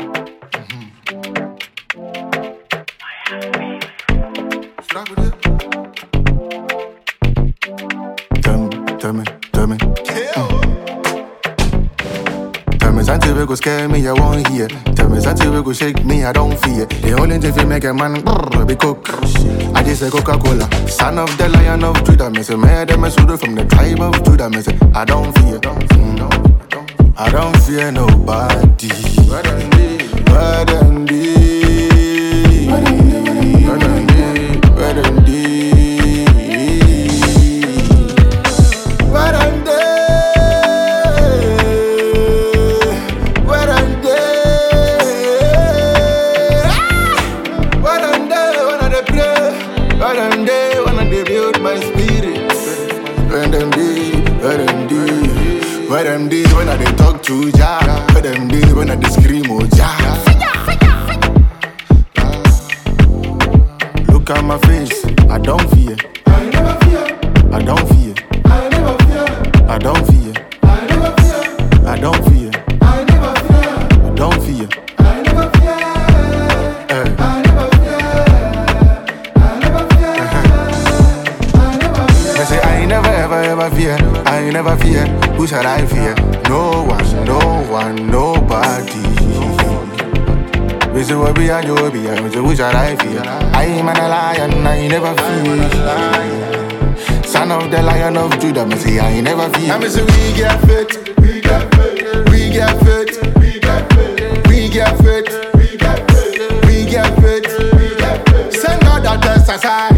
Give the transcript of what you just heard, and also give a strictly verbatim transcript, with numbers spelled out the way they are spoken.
Stop with it. Tell me, tell me, tell me. Tell me something we go scare me, I won't hear. Tell me something we go shake me, I don't fear. The only thing we make a man brrr, be cook. I just say Coca-Cola, son of the Lion of Judah. Me say, man, them is from the tribe of Judah. Me say, I don't fear, I don't fear nobody. Better than thee, better than thee, better than thee, better than thee, better than thee. Where them days when I dey talk to Jah? Where them days when I dey scream oh Jah? Look at my face, I don't fear. I never fear. I don't fear. I never fear. I don't fear. I never fear. I don't fear. I never fear. I don't fear. I never fear. I never fear. I never fear. I never fear. They say I never ever ever fear. I never fear. Who shall I fear? No one, no one, nobody. We say what be and you be, and we say who shall I fear? I am a lion, I never fear. Son of the Lion of Judah, me say I never fear. I me say we get fit, we get fit, we get fit, we get fit, we get fit, we get fit, we get fit, we get fit. Send all that test aside.